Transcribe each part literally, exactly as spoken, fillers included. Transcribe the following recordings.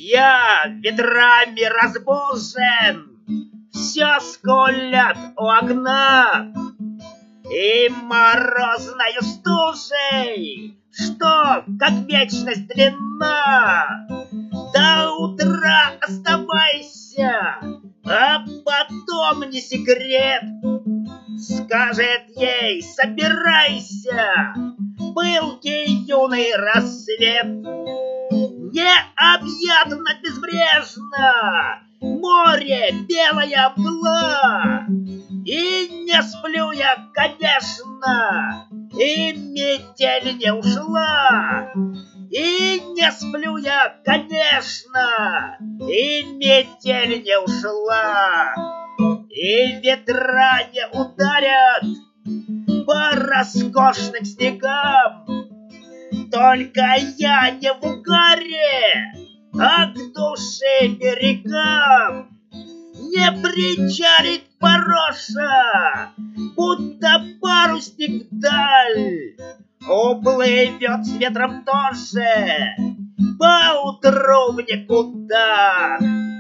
Я ветрами разбужен, все скулят у окна, и морозною стужей, что как вечность длинна. До утра оставайся, а потом не секрет. Скажет ей: собирайся, пылкий юный рассвет. Необъятно безбрежно море, белая мгла, и не сплю я, конечно, и метель не ушла. И не сплю я, конечно, и метель не ушла. И ветра не ударят по роскошным снегам. Только я не в угаре, а к душе берегам. Не причалит Пороша, будто парусник вдаль. Уплывет с ветром тоже поутру в никуда.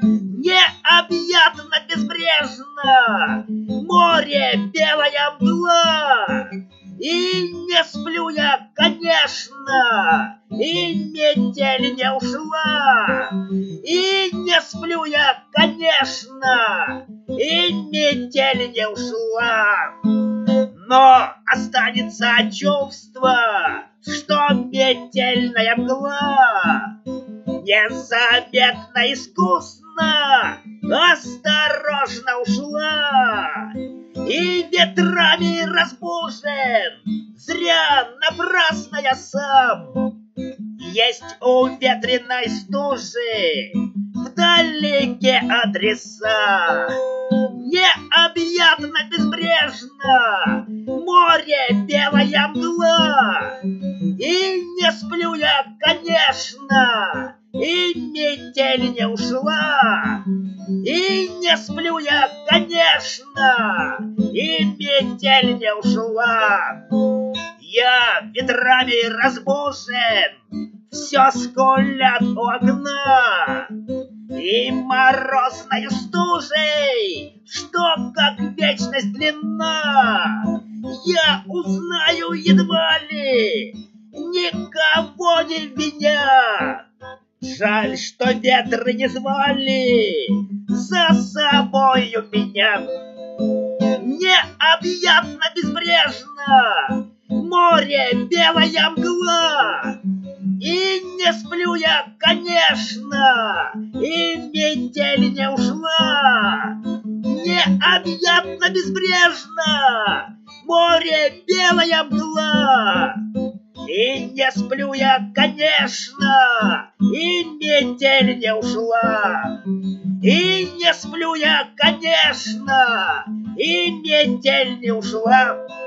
Необъятно безбрежно море, белая мгла, и не сплю я, конечно, и метель не ушла. И не сплю я, конечно, и метель не ушла. Но останется чувство, что метельная мгла незаметно, искусно, осторожно ушла. И ветрами разбужен, зря, напрасно я сам. Есть у ветреной стужи вдалеке адреса. Необъятно безбрежно море, белая мгла, и не сплю я, конечно, и метель не ушла. И не сплю я, конечно, и метель не ушла. Я ветрами разбужен, все скулят у окна, и морозною стужей, что как вечность длинна. Я узнаю едва ли, никого не виня. Жаль, что ветры не звали за собою меня. Необъятно безбрежно море, белая мгла, и не сплю я, конечно, и метель не ушла. Необъятно безбрежно море, белая мгла, и не сплю я, конечно, и метель не ушла. И не сплю я, конечно, и метель не ушла.